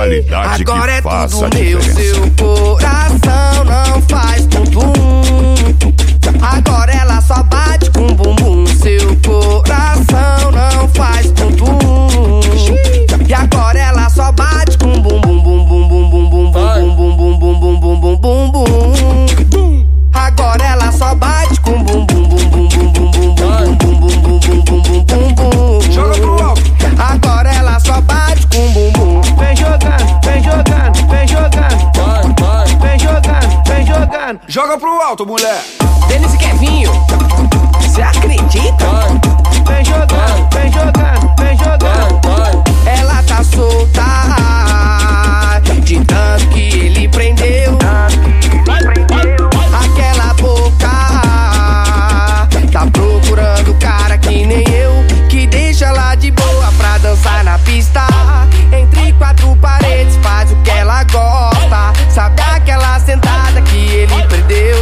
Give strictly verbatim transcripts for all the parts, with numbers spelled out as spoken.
qualidade agora que é faça tudo a meu, diferença. seu coração não faz tum-tum. Agora ela só bate com bumbum. Seu coração não faz tum-tum. E agora ela só bate com bumbum, bumbum, bumbum, bumbum, bumbum, bumbum, bumbum, bumbum, bumbum. Agora ela só bate com bumbum, bumbum, bumbum, bumbum, bumbum, bumbum, bumbum, bumbum, bumbum. Joga pro alto. Agora ela só bate com bumbum. Vem jogando, vem jogando, vem jogando. Vai, vai. Vem jogando, vem jogando. Joga pro alto, mulher. Denis e Kevinho, cê acredita? Vem jogando, vem jogando, vem jogando. Ela tá solta de tanto que ele prendeu. Aquela boca tá procurando cara que nem eu, que deixa ela de boa pra dançar na pista. Entre quatro paredes faz o que ela gosta. Sabe aquela sentada que ele perdeu?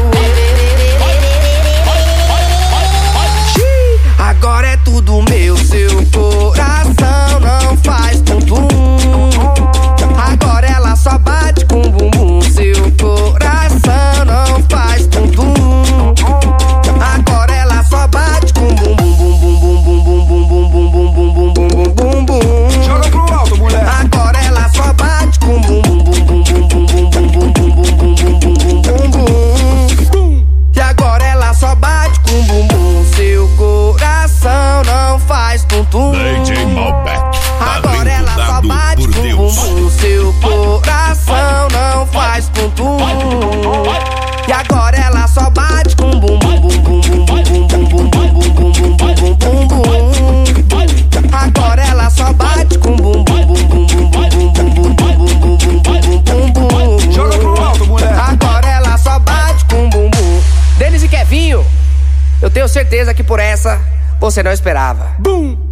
Agora é tudo meu, seu coração não faz tum-tum. Agora ela só bate com bumbum. Seu coração não faz tum-tum. Agora ela só bate com bumbum, bumbum, bumbum, bumbum, bumbum, bumbum, bumbum, bumbum, bumbum. Joga pro alto, mulher. Agora ela só bate com bumbum, bumbum, bumbum, bumbum, bumbum, bumbum, bumbum, bumbum, bumbum. E agora ela só bate com bumbum. Seu coração não faz tum-tum. D J Malbec, Agora ela só dado bate por com Deus. bumbum. Seu coração não faz tum-tum. E agora ela só bate com bumbum, bumbum, bumbum, bumbum, bumbum, bumbum, bumbum, bumbum, bumbum. Agora ela só bate com bumbum, bumbum, bumbum, bumbum, bumbum, bumbum, bumbum, bumbum, bumbum. Joga pro alto, mulher. Agora ela só bate com bumbum. Denis e Kevinho, eu tenho certeza que por essa você não esperava. Bum.